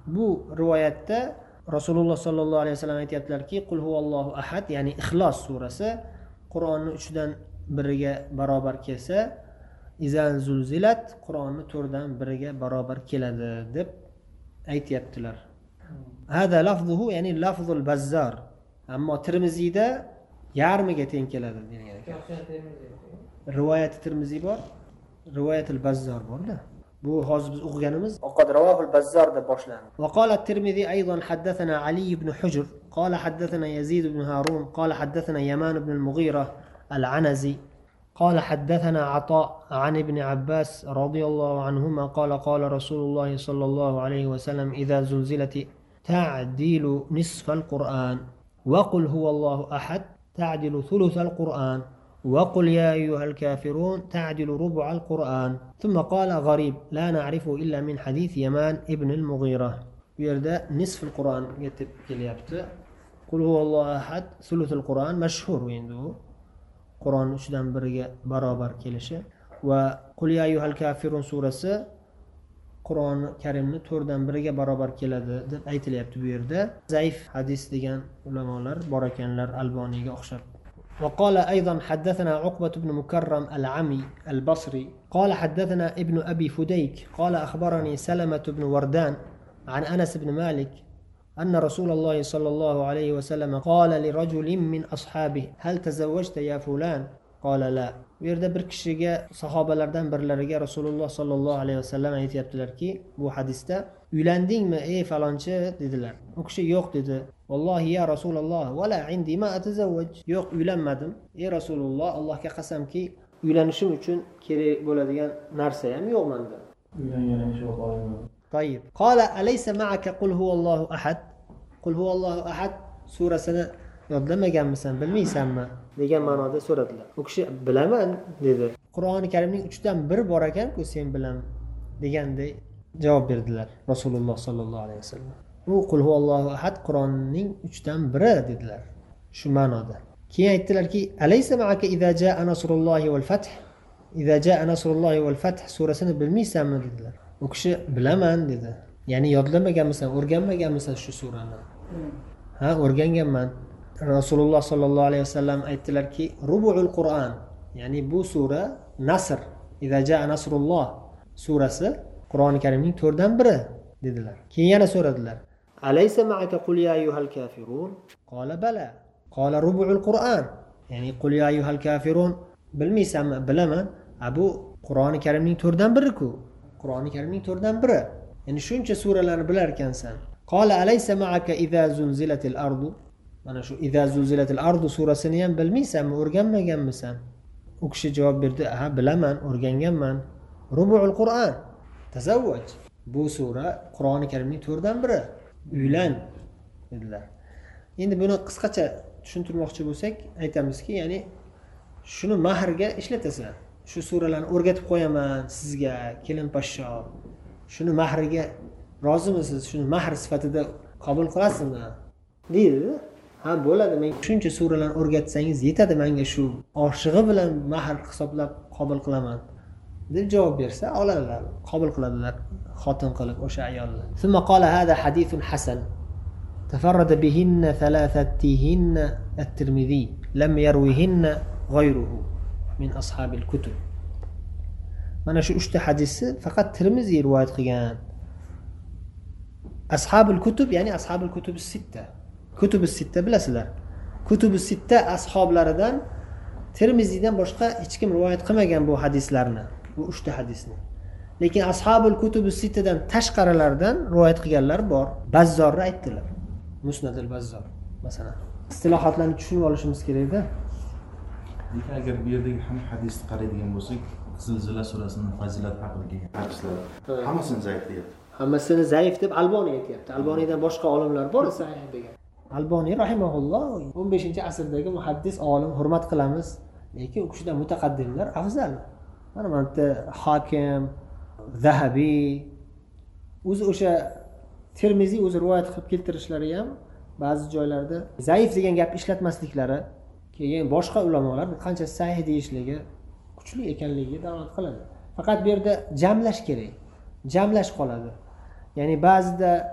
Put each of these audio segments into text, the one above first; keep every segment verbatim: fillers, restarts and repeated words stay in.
bu rivoyatda Rasululloh sollallohu alayhi vasallam aytayaptilarki, qul huvallohu ahad, ya'ni Ixlos surasi Qur'onni uchdan biriga barobar kelsa, izan zulzilat Qur'onni to'rtdan biriga barobar keladi deb aytayaptilar. Hada lafzuhu, ya'ni lafzul Bazzar. Ammo Tirmiziyda yarmiga teng keladi degan ekan. Rivoyat Tirmiziy bor, rivoyatul Bazzar borda. Bu hozir biz o'qiganimiz vaqad ravahul Bazzar deb boshlandi. Va qala Tirmizi aydan haddathana Ali ibn Hujr, qala haddathana Yazid ibn Harun, qala haddathana Yaman ibn al-Mughira al-Anazi, قال حدثنا عطاء عن ابن عباس رضي الله عنهما قال قال رسول الله صلى الله عليه وسلم إذا زلزلت تعديل نصف القرآن وقل هو الله أحد تعدل ثلث القرآن وقل يا أيها الكافرون تعدل ربع القرآن ثم قال غريب لا نعرفه إلا من حديث يمان ابن المغيرة يرد نصف القرآن يتب كليابت قل هو الله أحد ثلث القرآن مشهور عنده Qur'on uchdan biriga barobar kelishi va Qul ya ayyuhal kafirun surasi Qur'oni Karimni to'rtdan biriga barobar keladi deb aytilyapti bu yerda. Zaif hadis degan ulamolar bor ekanlar Alboniyga o'xshab. Va qala aydan haddathana Uqbat ibn Mukarram al-Ami al-Basri qala haddathana ibn Abi Fudayk qala akhbarani Salamah ibn Wardan an Anas ibn Malik أن رسول الله صلى الله عليه وسلم قال لرجل من أصحابه هل تزوجت يا فلان قال لا. Bu yerda bir kishiga sahobalardan birlariga Rasululloh sollallohu alayhi vasallam aytayaptilarki, bu hadisda uylandingmi ey falonchi dedilar. U kishi yo'q dedi. Vallohi ya Rasululloh va la indi ma atazawwaj. Yo'q, uylanmadim. Ey Rasululloh, Allohga qasamki, uylanishim uchun kerak bo'ladigan narsa ham yo'q menda. Uylanganim yo'q olimlar. طيب قال أليس معك قل هو الله أحد قل هو الله أحد surasini yodlamaganmisan, bilmaysanmi degan ma'noda so'radilar. U kishi bilaman dedi. Qur'oni Karimning uchdan bir bor ekan-ku sen bilan deganday javob berdilar Rasululloh sollallohu alayhi vasallam. U qul huvallohu ahad Qur'onning uchdan biri dedilar. Shu ma'noda. Keyin aytdilarki, alaysa ma'aka idza jaa nasrullohi wal fath idza jaa nasrullohi wal fath surasini bilmaysanmi dedilar. U kishi bilaman dedi. Ya'ni yodlamaganmisan, o'rganmaganmisan shu surani? Ha, o'rganganman. Rasululloh sollallohu alayhi vasallam aytdilarki, rubu'ul Qur'on, ya'ni bu sura Nasr, idza jaa nasrulloh surasi Qur'oni Karimning to'rtdan biri dedilar. Keyin yana so'radilar. Alaysa ma'aka qul ya ayyuhal kafirun? Qala bala. Qala rubu'ul Qur'on, ya'ni qul ya ayyuhal kafirun bilmaysanmi? Bilaman. Bu Qur'oni Karimning to'rtdan biri-ku. Qur'oni Karimning to'rtdan biri. Ya'ni shuncha suralarni bilar ekansan. Qala alaysa ma'aka idza zulzilatil ardu? Mana shu idza zulzilatil ardu surasini ham bilmaysanmi, o'rganmaganmisan? U kishi javob berdi, "Ha, bilaman, o'rganganman. Rubu'ul Qur'on. Tazawwaj." Bu sura Qur'oni Karimning to'rtdan biri. Uylan dedilar. Endi buni qisqacha tushuntirmoqchi bo'lsak, aytamizki, ya'ni shuni mahrga ishlatasan. Shu suralarni o'rgatib qo'yaman sizga, kelin poshsho. Shuni mahriga rozimisiz? Shuni mahr sifatida qabul qilasizmi? deydi. Ha, bo'ladi. Men shuncha suralarni o'rgatsangiz yetadi menga, shu oshig'i bilan mahr hisoblab qabul qilaman deb javob bersa, oladilar, qabul qiladilar xotin qilib o'sha ayolni. Thumma qala hada hadithun hasan. Tafarrada bihinna thalathatihinna at-Tirmidhi, lam yarwihinna ghayruhu min ashabil kutub. Mana shu uchta hadisni faqat Tirmiziy rivoyat qilgan. Ashabul kutub, ya'ni ashabul kutub sitta. Kutub sitta bilasizlar. Kutub sitta ashablaridan Tirmiziydan boshqa hech kim rivoyat qilmagan bu hadislarni, bu uchta hadisni. Lekin ashabul kutub sittadan tashqarilardan rivoyat qilganlar bor. Bazzorni aytdilar. Musnad al-Bazzor masalan. Istilohotlarni tushunib olishimiz kerak-da. Lekin agar bu yerdagi ham hadisni qaraydigan bo'lsak, Zilzila surasining fazilati haqida kelgan hadislar hammasini zaif deyapti. Hammasini zaif deb Alboniy aytayapti. Alboniydan boshqa olimlar bor sahih degan. Alboniy rahimahulloh o'n beshinchi asrdagi muhaddis olim, hurmat qilamiz. Lekin u kishidan mutaqaddimlar afzal. Mana bu yerda Hokim, Zahabiy, o'zi o'sha Tirmiziy o'zi rivoyat qilib keltirishlari ham ba'zi joylarda zaif degan gap ishlatmasliklari, keyin boshqa ulamolar qancha sahih deyishligi kuchli ekanligiga dalolat qiladi. Faqat bu yerda jamlash kerak. Jamlash qoladi. Ya'ni ba'zida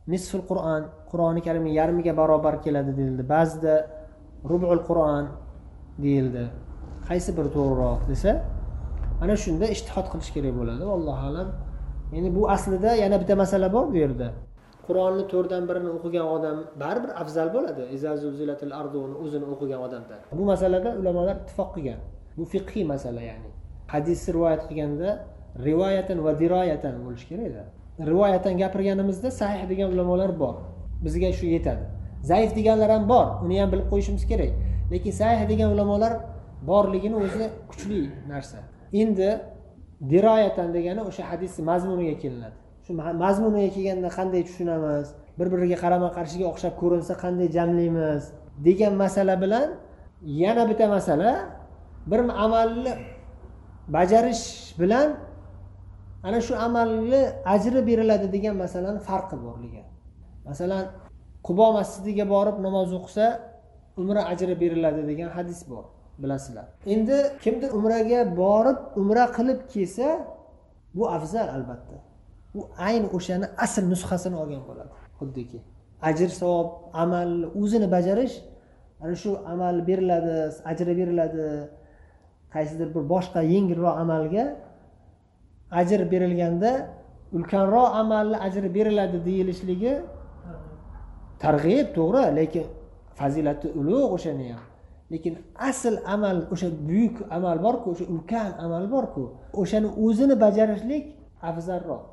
nisful Qur'on, Qur'oni Karimning yarmiga barobar keladi deyildi. Ba'zida rub'ul Qur'on deyildi. Qaysi bir to'g'riroq desa, ana shunda ijtihod qilish kerak bo'ladi. Allohu alam. Ya'ni bu aslida yana bitta masala bor bu yerda. Qur'onni to'rtdan birini o'qigan odam baribir afzal bo'ladi. Iza zulzilatil arduni o'zini o'qigan odamdan. Bu masalada ulamolar ittifoq qilgan. Bu fiqhiy masala ya'ni. Hadisni rivoyat qilganda rivoyatan va diroyatan bo'lish kerak-da. Rivoyatan gapirganimizda sahih degan ulamolar bor. Bizga shu yetadi. Zaif deganlar ham bor. Uni ham bilib qo'yishimiz kerak. Lekin sahih degan ulamolar borligini o'zi kuchli narsa. Endi diroyatan degani o'sha hadisning mazmuniga kelinadi. Shu mazmuniga kelganda qanday tushunamiz, bir-biriga qarama-qarshiga o'xshab ko'rinsa qanday jamlaymiz degan masala bilan yana bitta masala bir amalni bajarish bilan ana shu amalni ajri beriladi degan masalani farqi borligi. Masalan, Qubo masjidiga borib namoz o'qisa, umra ajri beriladi degan hadis bor, bilasizlar. Endi kimdir umraga borib, umra qilib kelsa, bu afzal albatta. Bu ayni o'shani asl nusxasini olgan bo'ladi. Xuddiki ajr savob amalni o'zini bajarish, ana shu amal beriladi, ajri beriladi. Qaysidir bir boshqa yengilroq amalga ajr berilganda ulkanroq amalni ajri beriladi deyilishligi targ'ib, to'g'ri, lekin fazilati ulug' o'shani ham. Lekin asl amal, o'sha buyuk amal bor-ku, o'sha ulkan amal bor-ku, o'shani o'zini bajarishlik afzalroq.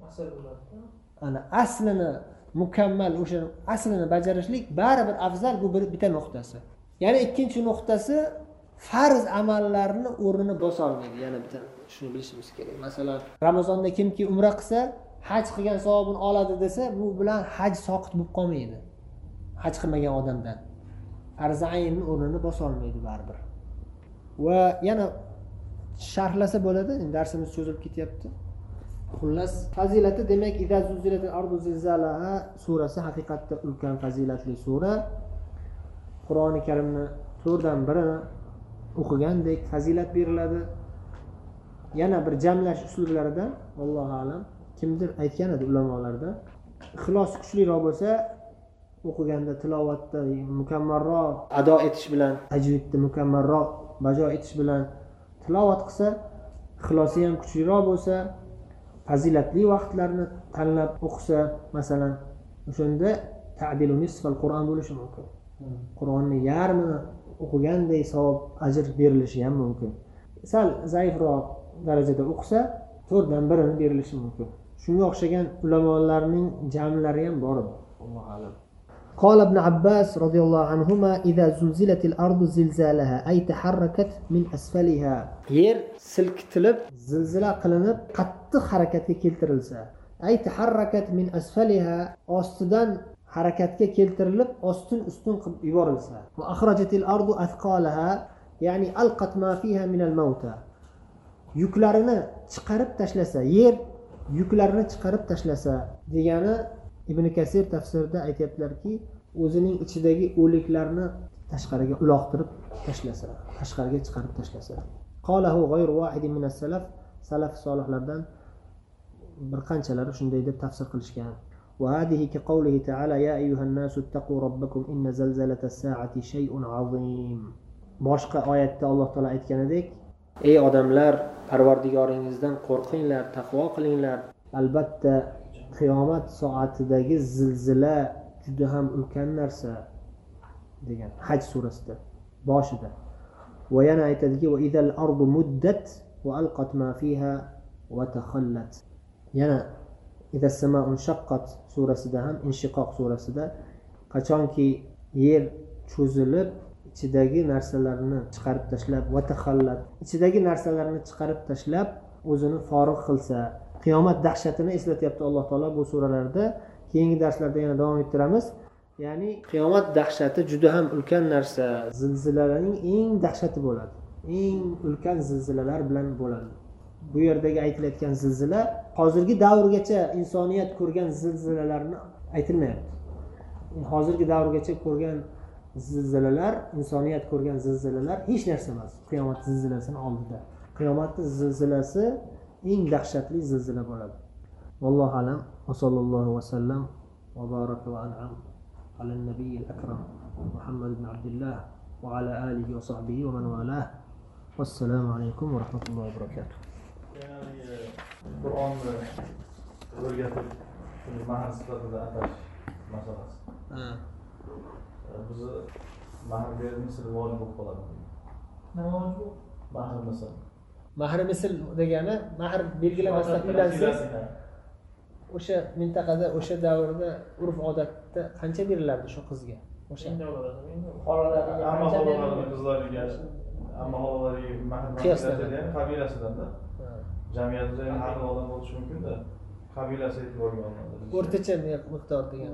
Ana aslini mukammal, o'sha aslini bajarishlik baribir afzal, bu bitta nuqtasi. Ya'ni ikkinchi nuqtasi farz amallarni o'rnini bosa olmaydi. Yana bitta shuni bilishimiz kerak. Masalan, Ramazonda kimki umra qilsa, haj qilgan savobini oladi desa, bu bilan haj soqit bo'lib qolmaydi. Haj qilmagan odamdan farz aynning o'rnini bosa olmaydi baribir. Va yana sharhlasa bo'ladi, darsimiz cho'zilib ketyapti. Xullas, fazilati demak, Iza zulzilatil ardu zilzalaha surasi haqiqatda ulkan fazilatli sura. Qur'oni Karimni to'rtdan birini o'qigandek fazilat beriladi. Yana bir jamlash uslublaridan Allohu alam kimdir aytgan edi ulamolardan, ixlos kuchliroq bo'lsa, o'qiganda tilovatda mukammalroq ado etish bilan, tajvidni mukammalroq bajo etish bilan tilovat qilsa, ixlosi ham kuchliroq bo'lsa, fazilatli vaqtlarni tanlab o'qisa, masalan, o'shanda ta'dilu nisfal Qur'on bo'lishi mumkin. Qur'onning yarmini o'qiganday savob ajr berilishi ham mumkin. Sal zaifroq darajada o'qisa, to'rtdan birini berilishi mumkin. Shunga o'xshagan ulamolarning jamlari ham bor edi. Allohu alam. قال ابن عباس رضي الله عنهما إذا زلزلت الأرض زلزالها أي تحركت من أسفلها. yer silkitilib, zilzila qilinib, qattiq harakatga keltirilsa, ay taharrakat min asfaliha, ostidan harakatga keltirilib, ostin ustun qilib yuborilsa. Va akhrajatil ardu athqalaha, ya'ni alqat ma fiha min al-mauta. Yuklarini chiqarib tashlasa, yer yuklarini chiqarib tashlasa degani Ibn Kasir tafsirida aytayaptilarki, o'zining ichidagi o'liklarni tashqariga uloqtirib tashlasa, tashqariga chiqarib tashlasa. Qalahu ghayru wahidin min as-salaf, salaf solihlardan bir qanchalari shunday deb tafsir qilishgan. Va hadihi ki qawlihi ta'ala ya ayyuhan nasu ittaqu robbakum inna zalzalatas sa'ati shay'un 'azim. Boshqa oyatda Alloh taolo aytganidek, ey odamlar, Parvardigoringizdan qo'rqinglar, taqvo qilinglar. Albatta qiyomat soatidagi zilzila juda ham ulkan narsa degan Haj surasida boshida. Va yana aytadiki va idal ardu muddat va alqat ma fiha va takhallat. Yana idas sama'un shaqqat surasida ham, inshiqoq surasida qachonki yer cho'zilib ichidagi narsalarni chiqarib tashlab va takhallat, ichidagi narsalarni chiqarib tashlab o'zini forig' qilsa, qiyomat dahshatini eslatyapti Alloh taolo bu suralarda. Keyingi darslarda yana davom ettiramiz. Ya'ni qiyomat dahshati juda ham ulkan narsa, zilzilalarning eng dahshati bo'ladi. Eng ulkan zilzilalar bilan bo'ladi. Bu yerdagi aytilayotgan zilzila hozirgi davrgacha insoniyat ko'rgan zilzilalarni aytilmayapti. Hozirgi davrgacha ko'rgan zilzilalar, insoniyat ko'rgan zilzilalar hech narsa emas qiyomat zilzilasini oldida. Qiyomatning zilzilasi eng dahshatli zilzila bo'ladi. Vallohu alam. Va sallallohu va sallam وبارك وأنعم على النبي الأكرم محمد بن عبد الله وعلى آله وصحبه ومن والاه والسلام عليكم ورحمة الله وبركاته. Qur'on o'rgatib mahar sifatida atash masalasi. Bizni mahar berimiz vojib bo'lib qoladi. Nima vojib? Mahar misl. Mahar misl degani mahar belgilamasdan uylansangiz o'sha mintaqada o'sha davrda urf odatda qancha berilardi shu qizga? O'sha xolalariga, amma xolalariga, qizlariga, amma xolalariga mahar beradi, qabilasidan-da. Jamiyatda ham har xil odam bo'lishi mumkin-da. Qabilasi e'tiborga olinadi. O'rtacha miqdor degan.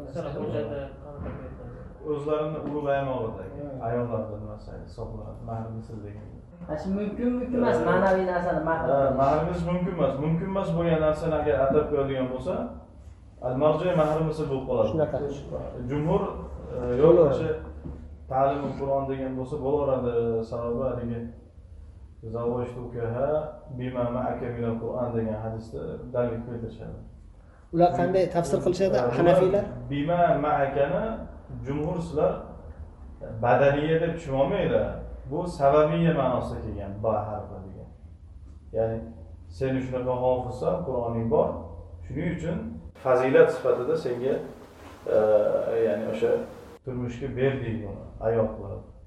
O'zlarini ulug' aymog'idagi ayollardan masalan hisoblanadi. Mahar misl degan. Ashi mumkin mumkin emas ma'naviy narsani mahar. Mahrimiz mumkin emas. Mumkin emas bo'lgan narsani agar atab qo'yadigan bo'lsa, al-marji mahrimiz bo'lib qoladi. Shunaqa. Jumhur yo'q o'sha ta'lim Qur'on degan bo'lsa bo'laveradi. Sababi haligi zavojtukaha bima ma'aka minal Qur'on degan hadisda dalil keltirishadi. Ular qanday tafsir qilishadi? Hanafiylar bima ma'akani jumhur sizlar badaniya deb tushunmaydi. Bu sababiyya ma'nosida kelgan ba harfi degan. Ya'ni sen shunaqa hofizsan, Qur'oning bor. Shuning uchun fazilat sifatida senga ya'ni o'sha turmushga berdik buni ayol qilib.